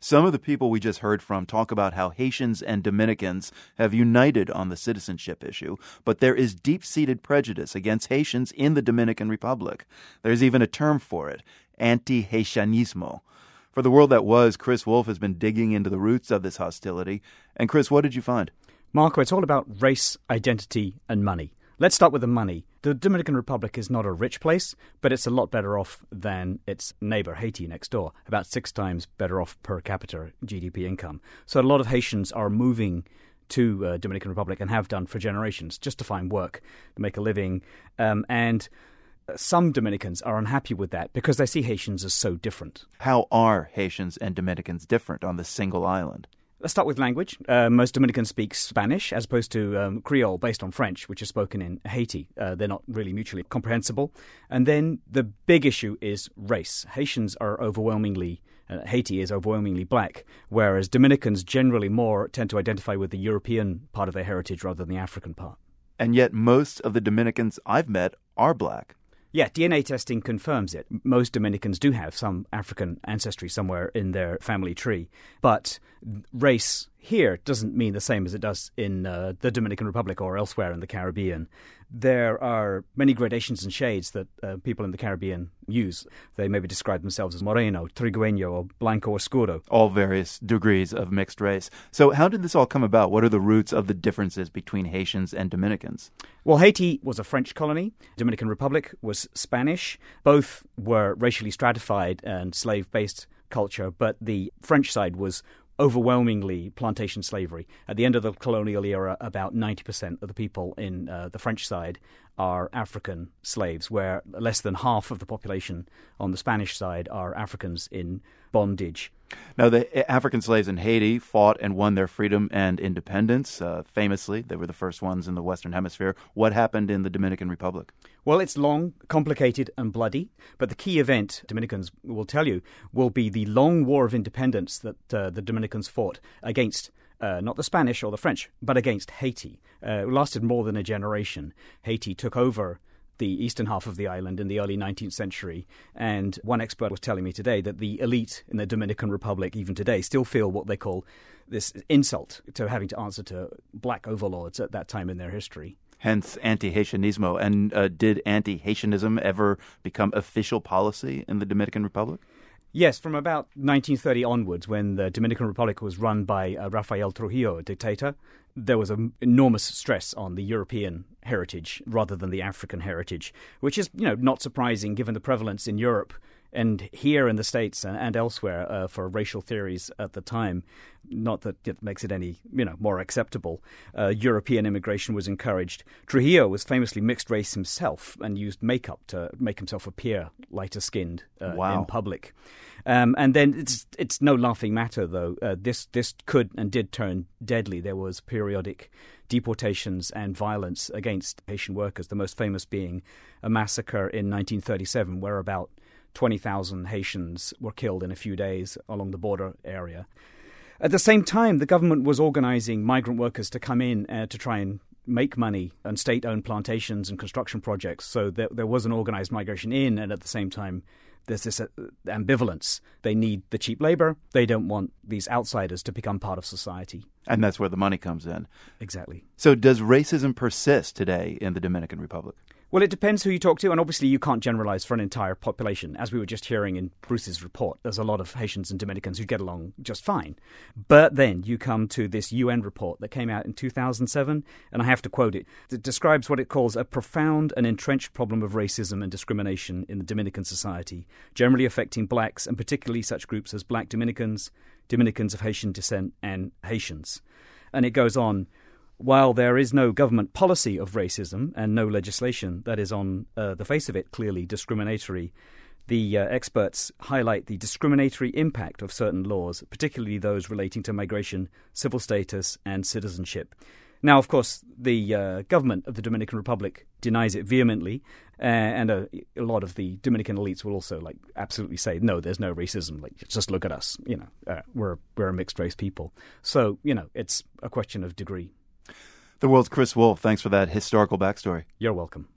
Some of the people we just heard from talk about how Haitians and Dominicans have united on the citizenship issue, but there is deep-seated prejudice against Haitians in the Dominican Republic. There's even a term for it, anti-Haitianismo. For The World That Was, Chris Wolf has been digging into the roots of this hostility. And Chris, what did you find? Marco, it's all about race, identity, and money. Let's start with the money. The Dominican Republic is not a rich place, but it's a lot better off than its neighbor, Haiti, next door. About 6 times better off per capita GDP income. So a lot of Haitians are moving to Dominican Republic and have done for generations just to find work, to make a living. And some Dominicans are unhappy with that because they see Haitians as so different. How are Haitians and Dominicans different on this single island? Let's start with language. Most Dominicans speak Spanish as opposed to Creole based on French, which is spoken in Haiti. They're not really mutually comprehensible. And then the big issue is race. Haitians are Haiti is overwhelmingly black, whereas Dominicans generally more tend to identify with the European part of their heritage rather than the African part. And yet most of the Dominicans I've met are black. Yeah, DNA testing confirms it. Most Dominicans do have some African ancestry somewhere in their family tree. But race here doesn't mean the same as it does in the Dominican Republic or elsewhere in the Caribbean. There are many gradations and shades that people in the Caribbean use. They maybe describe themselves as moreno, trigueño, or blanco oscuro. All various degrees of mixed race. So how did this all come about? What are the roots of the differences between Haitians and Dominicans? Well, Haiti was a French colony. Dominican Republic was Spanish. Both were racially stratified and slave-based culture, but the French side was overwhelmingly plantation slavery. At the end of the colonial era, about 90% of the people in the French side are African slaves, where less than half of the population on the Spanish side are Africans in bondage. Now, the African slaves in Haiti fought and won their freedom and independence. Famously, they were the first ones in the Western Hemisphere. What happened in the Dominican Republic? Well, it's long, complicated, and bloody. But the key event, Dominicans will tell you, will be the long war of independence that the Dominicans fought against not the Spanish or the French, but against Haiti. It lasted more than a generation. Haiti took over the eastern half of the island in the early 19th century. And one expert was telling me today that the elite in the Dominican Republic, even today, still feel what they call this insult to having to answer to black overlords at that time in their history. Hence anti-Haitianismo. And did anti-Haitianism ever become official policy in the Dominican Republic? Yes, from about 1930 onwards, when the Dominican Republic was run by Rafael Trujillo, a dictator, there was an enormous stress on the European heritage rather than the African heritage, which is, not surprising given the prevalence in Europe and here in the States and elsewhere for racial theories at the time. Not that it makes it any, more acceptable. European immigration was encouraged. Trujillo was famously mixed race himself and used makeup to make himself appear lighter skinned in public. And then it's no laughing matter, though. This could and did turn deadly. There was periodic deportations and violence against Haitian workers, the most famous being a massacre in 1937 where about 20,000 Haitians were killed in a few days along the border area. At the same time, the government was organizing migrant workers to come in to try and make money on state-owned plantations and construction projects. So there was an organized migration in, and at the same time, there's this ambivalence. They need the cheap labor. They don't want these outsiders to become part of society. And that's where the money comes in. Exactly. So does racism persist today in the Dominican Republic? Well, it depends who you talk to, and obviously you can't generalize for an entire population. As we were just hearing in Bruce's report, there's a lot of Haitians and Dominicans who get along just fine. But then you come to this UN report that came out in 2007, and I have to quote it. It describes what it calls a profound and entrenched problem of racism and discrimination in the Dominican society, generally affecting blacks, and particularly such groups as black Dominicans, Dominicans of Haitian descent, and Haitians. And it goes on, while there is no government policy of racism and no legislation that is on the face of it clearly discriminatory, the experts highlight the discriminatory impact of certain laws, particularly those relating to migration, civil status, and citizenship. Now, of course, the government of the Dominican Republic denies it vehemently, and a lot of the Dominican elites will also absolutely say, no, there's no racism. Just look at us. We're a mixed race people. So, it's a question of degree. The World's Chris Wolf, thanks for that historical backstory. You're welcome.